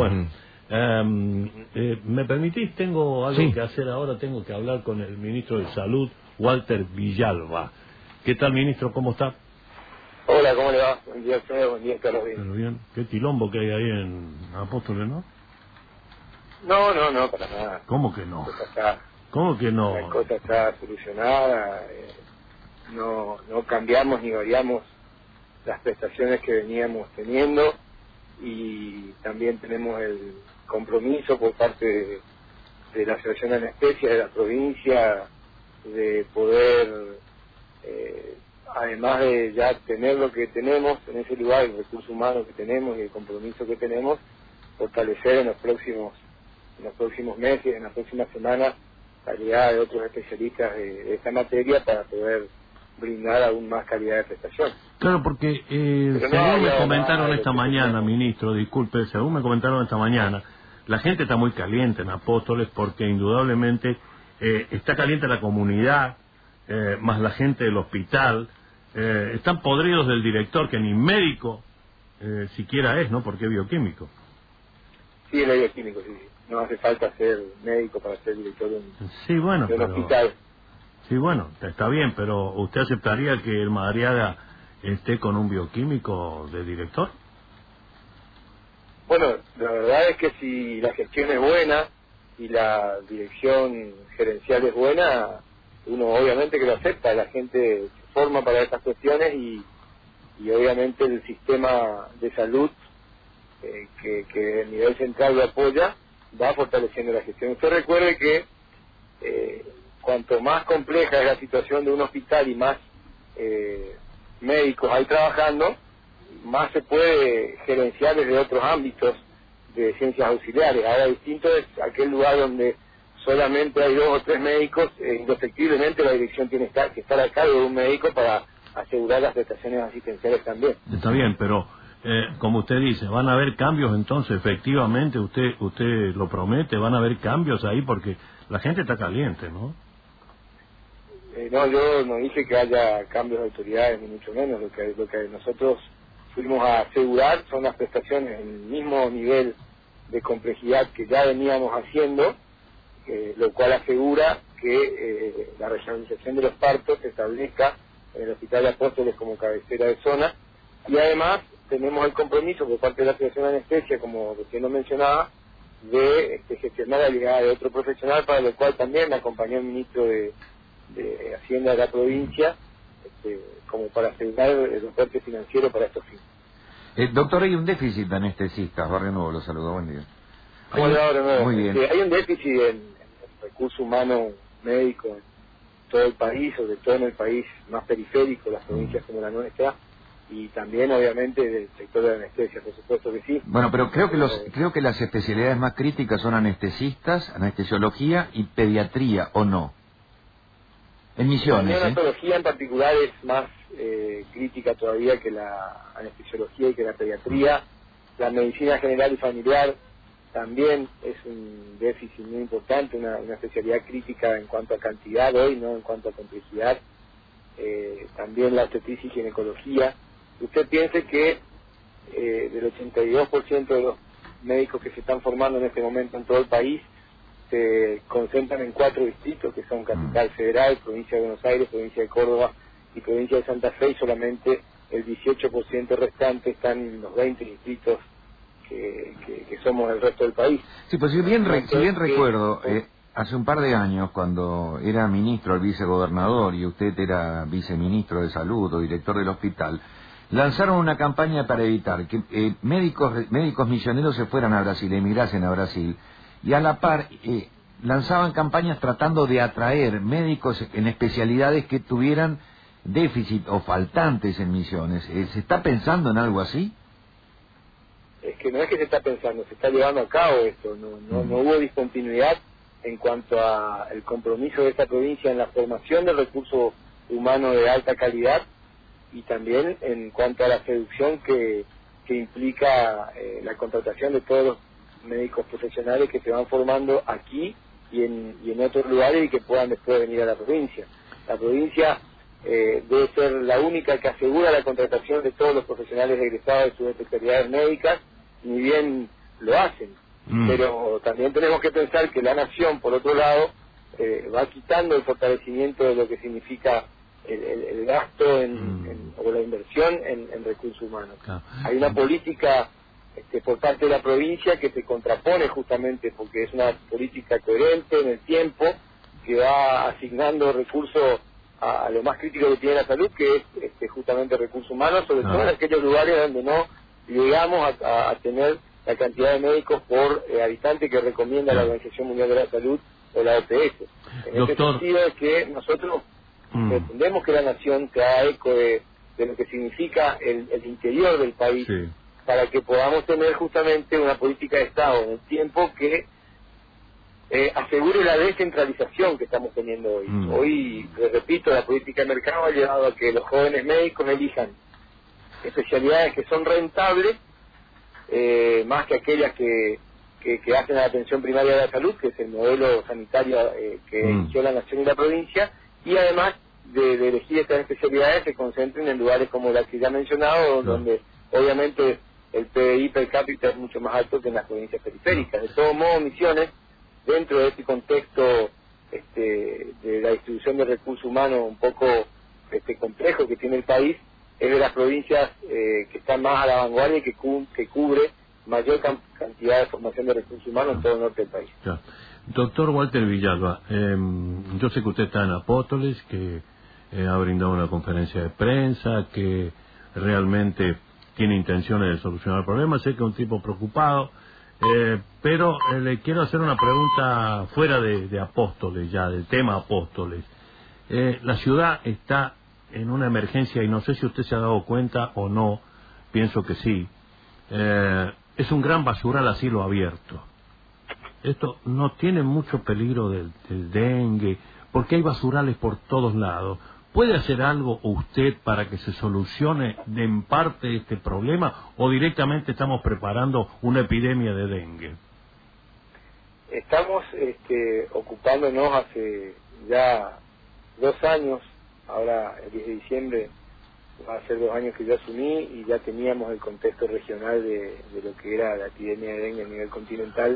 Bueno, ¿me permitís? Tengo algo Sí. que hacer ahora, tengo que hablar con el ministro de Salud, Walter Villalba. ¿Qué tal, ministro? ¿Cómo está? Hola, ¿cómo le va? Buen día, Alfredo. Buen día, Carlos. Pero bien, qué quilombo que hay ahí en Apóstoles, ¿no? No, para nada. ¿Cómo que no? La cosa está, ¿Cómo que la no? cosa está solucionada. No cambiamos ni variamos las prestaciones que veníamos teniendo y también tenemos el compromiso por parte de la Asociación de Anestesia de la provincia de poder, además de ya tener lo que tenemos en ese lugar, el recurso humano que tenemos y el compromiso que tenemos, fortalecer en los próximos meses, en las próximas semanas, la llegada de otros especialistas de esta materia para poder brindar aún más calidad de prestación. Claro, porque según me comentaron esta mañana, ministro, disculpe, según me comentaron esta mañana, la gente está muy caliente en Apóstoles porque indudablemente está caliente la comunidad, más la gente del hospital, están podridos del director, que ni médico siquiera es, ¿no? Porque es bioquímico. Sí, el bioquímico, sí. No hace falta ser médico para ser director de un hospital. Sí, bueno, está bien, pero ¿usted aceptaría que el Madariaga esté con un bioquímico de director? Bueno, la verdad es que si la gestión es buena y la dirección gerencial es buena, uno obviamente que lo acepta, la gente se forma para estas cuestiones y obviamente el sistema de salud que a nivel central lo apoya, va fortaleciendo la gestión. Usted recuerde que cuanto más compleja es la situación de un hospital y más médicos hay trabajando, más se puede gerenciar desde otros ámbitos de ciencias auxiliares. Ahora, distinto es aquel lugar donde solamente hay 2 o 3 médicos, indefectiblemente la dirección tiene que estar a cargo de un médico para asegurar las prestaciones asistenciales también. Está bien, pero como usted dice, ¿van a haber cambios entonces? Efectivamente, usted lo promete, ¿van a haber cambios ahí? Porque la gente está caliente, ¿no? No, yo no dije que haya cambios de autoridades, ni mucho menos. Lo que nosotros fuimos a asegurar son las prestaciones en el mismo nivel de complejidad que ya veníamos haciendo, lo cual asegura que la regionalización de los partos se establezca en el Hospital de Apóstoles como cabecera de zona, y además tenemos el compromiso por parte de la Asociación de Anestesia, como recién lo mencionaba, de gestionar la llegada de otro profesional, para lo cual también me acompañó el ministro de Hacienda de la provincia, como para asegurar el soporte financiero para estos fines. Doctor, hay un déficit de anestesistas. Barrio Nuevo, lo saludo, buen día. Muy bien. Hay un déficit en recurso humano médico en todo el país, sobre todo en el país más periférico, las provincias como la nuestra, y también obviamente del sector de la anestesia, por supuesto que sí. Bueno, pero creo que las especialidades más críticas son anestesistas, anestesiología y pediatría, ¿o no? En Misiones, La neonatología en particular es más crítica todavía que la anestesiología y que la pediatría. La medicina general y familiar también es un déficit muy importante, una especialidad crítica en cuanto a cantidad hoy, no en cuanto a complejidad. También la obstetricia y ginecología. Usted piense que del 82% de los médicos que se están formando en este momento en todo el país se concentran en 4 distritos, que son Capital Federal, Provincia de Buenos Aires, Provincia de Córdoba y Provincia de Santa Fe, y solamente el 18% restante están en los 20 distritos que somos el resto del país. Sí, pues si bien recuerdo, hace un par de años, cuando era ministro, el vicegobernador, y usted era viceministro de Salud o director del hospital, lanzaron una campaña para evitar que médicos misioneros se fueran a Brasil, emigrasen a Brasil, y a la par lanzaban campañas tratando de atraer médicos en especialidades que tuvieran déficit o faltantes en Misiones. ¿Se está pensando en algo así? Es que no es que se está pensando, se está llevando a cabo esto. No hubo discontinuidad en cuanto a el compromiso de esta provincia en la formación del recurso humano de alta calidad, y también en cuanto a la seducción que implica la contratación de todos los médicos profesionales que se van formando aquí y en otros lugares, y que puedan después venir a la provincia. La provincia debe ser la única que asegura la contratación de todos los profesionales egresados de sus especialidades médicas, ni bien lo hacen. Pero también tenemos que pensar que la nación, por otro lado, va quitando el fortalecimiento de lo que significa el gasto o la inversión en recursos humanos. Claro. Hay una política por parte de la provincia que se contrapone justamente porque es una política coherente en el tiempo, que va asignando recursos a lo más crítico que tiene la salud, que es justamente recursos humanos, sobre todo en aquellos lugares donde no llegamos a tener la cantidad de médicos por habitante que recomienda la Organización Mundial de la Salud o la OPS. En Doctor, ese sentido es que nosotros pretendemos que la nación se haga eco de lo que significa el interior del país, para que podamos tener justamente una política de Estado en el tiempo que asegure la descentralización que estamos teniendo hoy. Hoy, les repito, la política de mercado ha llevado a que los jóvenes médicos elijan especialidades que son rentables, más que aquellas que hacen a la atención primaria de la salud, que es el modelo sanitario que eligió la nación y la provincia, y además de elegir estas especialidades se concentren en lugares como las que ya he mencionado, donde obviamente el PBI per cápita es mucho más alto que en las provincias periféricas. De todos modos, Misiones, dentro de este contexto de la distribución de recursos humanos un poco complejo que tiene el país, es de las provincias que están más a la vanguardia y que cubre mayor cantidad de formación de recursos humanos en todo el norte del país. Ya. Doctor Walter Villalba, yo sé que usted está en Apóstoles, que ha brindado una conferencia de prensa, que realmente tiene intenciones de solucionar el problema, sé que es un tipo preocupado, pero le quiero hacer una pregunta fuera de Apóstoles, ya del tema Apóstoles. La ciudad está en una emergencia y no sé si usted se ha dado cuenta o no, pienso que sí. Es un gran basural a cielo abierto. Esto no tiene mucho peligro del dengue, porque hay basurales por todos lados. ¿Puede hacer algo usted para que se solucione en parte este problema o directamente estamos preparando una epidemia de dengue? Estamos ocupándonos hace ya 2 años, ahora el 10 de diciembre va a ser 2 años que yo asumí y ya teníamos el contexto regional de lo que era la epidemia de dengue a nivel continental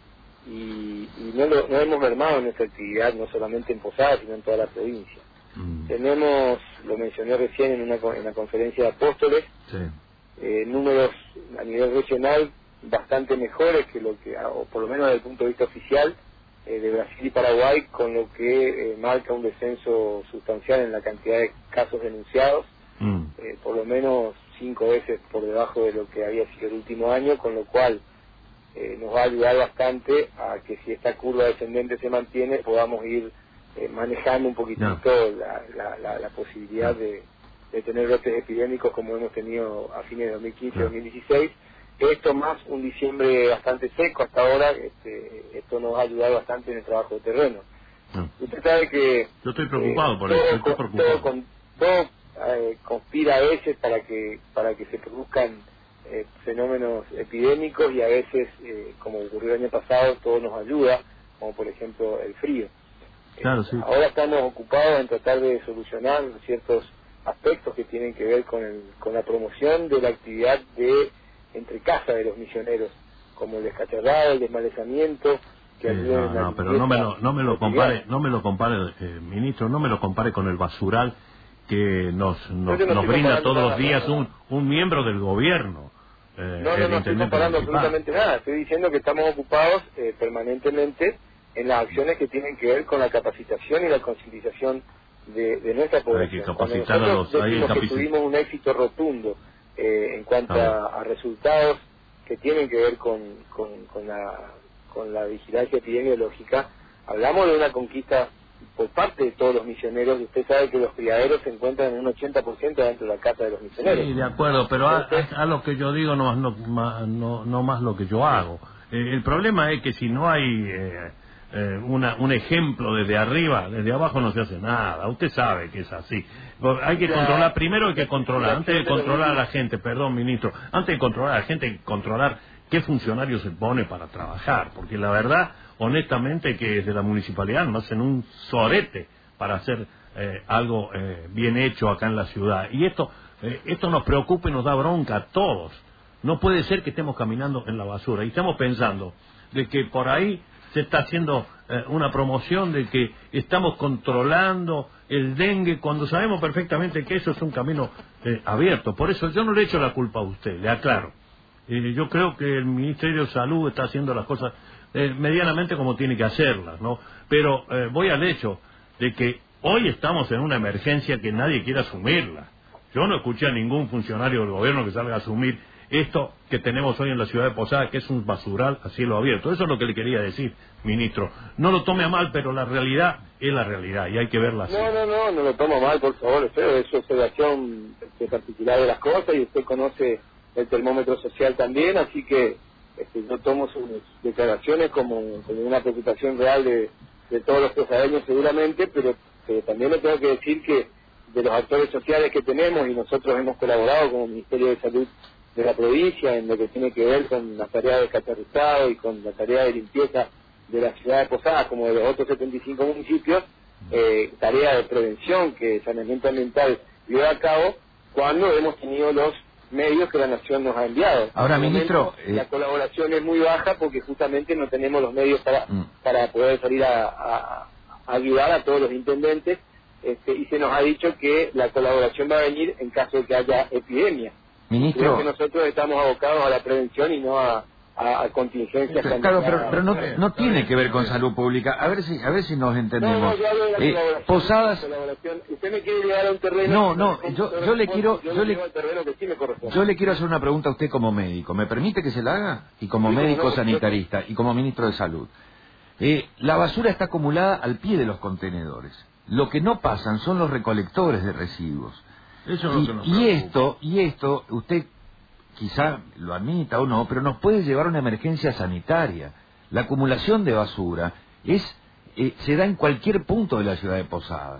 y no hemos mermado nuestra actividad, no solamente en Posadas, sino en toda la provincia. Tenemos, lo mencioné recién en la conferencia de Apóstoles, números a nivel regional bastante mejores que lo que, o por lo menos desde el punto de vista oficial, de Brasil y Paraguay, con lo que marca un descenso sustancial en la cantidad de casos denunciados, por lo menos 5 veces por debajo de lo que había sido el último año, con lo cual nos va a ayudar bastante a que si esta curva descendente se mantiene podamos ir manejando un poquitito la posibilidad de tener brotes epidémicos como hemos tenido a fines de 2015 y 2016. Esto más un diciembre bastante seco hasta ahora, esto nos ha ayudado bastante en el trabajo de terreno. Usted sabe que yo estoy preocupado por eso, todo conspira a veces para que se produzcan fenómenos epidémicos y a veces, como ocurrió el año pasado, todo nos ayuda, como por ejemplo el frío. Ahora estamos ocupados en tratar de solucionar ciertos aspectos que tienen que ver con la promoción de la actividad de entre casa de los misioneros, como el descacharrado, el desmalezamiento, que ayudan pero no me lo compare, ministro, no me lo compare con el basural que nos brinda todos los días un miembro del gobierno. No estoy comparando absolutamente nada, estoy diciendo que estamos ocupados permanentemente en las acciones que tienen que ver con la capacitación y la concientización de nuestra población. Hay que capacitar a los... que tuvimos un éxito rotundo en cuanto a resultados que tienen que ver con la vigilancia epidemiológica. Hablamos de una conquista por parte de todos los misioneros, y usted sabe que los criaderos se encuentran en un 80% dentro de la casa de los misioneros. Sí, de acuerdo, pero a lo que yo digo no más lo que yo hago. El problema es que si no hay un ejemplo desde arriba, desde abajo no se hace nada. Usted sabe que es así. Hay que controlar, primero hay que controlar, antes de controlar a la gente, perdón ministro, antes de controlar a la gente hay que controlar qué funcionario se pone para trabajar, porque la verdad, honestamente, que desde la municipalidad no hacen un sorete para hacer algo bien hecho acá en la ciudad. Y esto nos preocupa y nos da bronca a todos, No puede ser que estemos caminando en la basura y estamos pensando de que por ahí se está haciendo una promoción de que estamos controlando el dengue, cuando sabemos perfectamente que eso es un camino abierto. Por eso yo no le echo la culpa a usted, le aclaro. Yo creo que el Ministerio de Salud está haciendo las cosas medianamente como tiene que hacerlas, ¿no? Pero voy al hecho de que hoy estamos en una emergencia que nadie quiere asumirla. Yo no escuché a ningún funcionario del gobierno que salga a asumir esto que tenemos hoy en la ciudad de Posadas, que es un basural a cielo abierto. Eso es lo que le quería decir, ministro. No lo tome a mal, pero la realidad es la realidad y hay que verla así. No lo tomo mal, por favor. Es su observación particular de las cosas y usted conoce el termómetro social también, así que yo tomo sus declaraciones como una preocupación real de todos los posadeños seguramente, pero también le tengo que decir que de los actores sociales que tenemos, y nosotros hemos colaborado como Ministerio de Salud de la provincia en lo que tiene que ver con la tarea de categorizado y con la tarea de limpieza de la ciudad de Posadas como de los otros 75 municipios, tarea de prevención que Saneamiento Ambiental lleva a cabo cuando hemos tenido los medios que la Nación nos ha enviado. Ahora, ministro, la colaboración es muy baja porque justamente no tenemos los medios para poder salir a ayudar a todos los intendentes, y se nos ha dicho que la colaboración va a venir en caso de que haya epidemia. Ministro, creo que nosotros estamos abocados a la prevención y no a contingencias. Claro, pero no tiene que ver con salud pública. A ver si nos entendemos. Yo hablo de la colaboración. Posadas. Usted me quiere llevar a un terreno. Yo le quiero hacer una pregunta a usted como médico. ¿Me permite que se la haga? Y como médico sanitarista y como ministro de salud. La basura está acumulada al pie de los contenedores. Lo que no pasan son los recolectores de residuos. Eso es lo que nos preocupa. Y esto, usted quizá lo admita o no, pero nos puede llevar a una emergencia sanitaria. La acumulación de basura se da en cualquier punto de la ciudad de Posadas.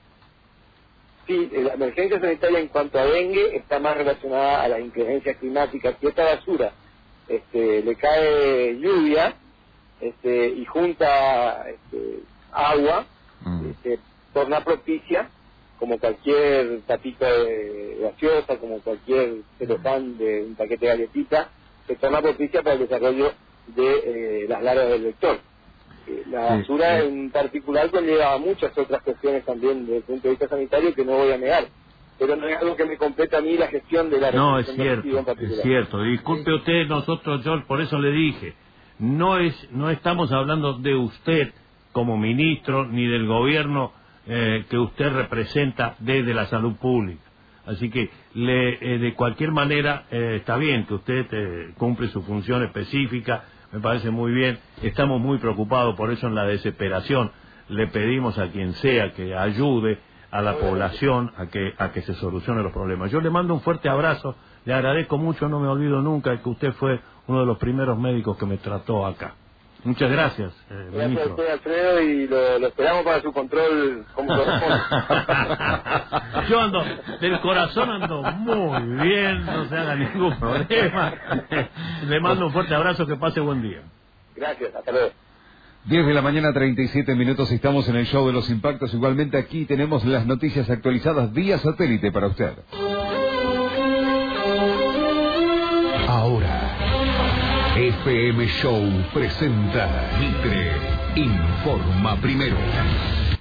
Sí, la emergencia sanitaria en cuanto a dengue está más relacionada a las inclemencias climáticas. Si esta basura le cae lluvia y junta agua, torna propicia, como cualquier tapita de gaseosa, como cualquier celofán de un paquete de galletitas, se torna propicia para el desarrollo de las larvas del vector. La basura en particular conlleva a muchas otras cuestiones también desde el punto de vista sanitario que no voy a negar, pero no es algo que me compete a mí la gestión de la No, es cierto. Disculpe usted, yo por eso le dije, no estamos hablando de usted como ministro ni del gobierno que usted representa desde la salud pública. Así que de cualquier manera está bien que usted cumple su función específica, me parece muy bien, estamos muy preocupados, por eso en la desesperación le pedimos a quien sea que ayude a la población a que se solucionen los problemas. Yo le mando un fuerte abrazo, le agradezco mucho, no me olvido nunca de que usted fue uno de los primeros médicos que me trató acá. Muchas gracias, Gracias ministro. a usted, Alfredo, y lo esperamos para su control como corresponde. Yo del corazón ando muy bien, no se haga ningún problema. Le mando un fuerte abrazo, que pase buen día. Gracias, hasta luego. 10 de la mañana, 37 minutos, estamos en el show de los impactos. Igualmente aquí tenemos las noticias actualizadas vía satélite para usted. Ahora, FM Show presenta Mitre Informa Primero.